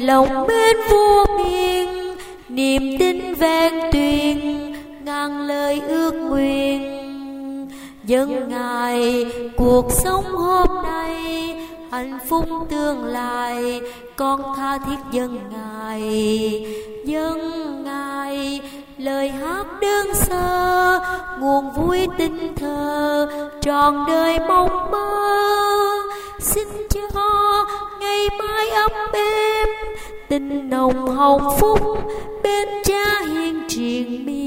lòng bên vô biên, niềm tin vẹn tuyền, ngàn lời ước nguyện. Dâng Ngài cuộc sống hôm nay, hạnh phúc tương lai, con tha thiết dâng Ngài. Dâng Ngài lời hát đơn sơ, nguồn vui tinh thơ, trọn đời mong mơ. Xin cho ngày mai ấm êm, tình nồng hồng phúc, bên Cha hiền triền miên.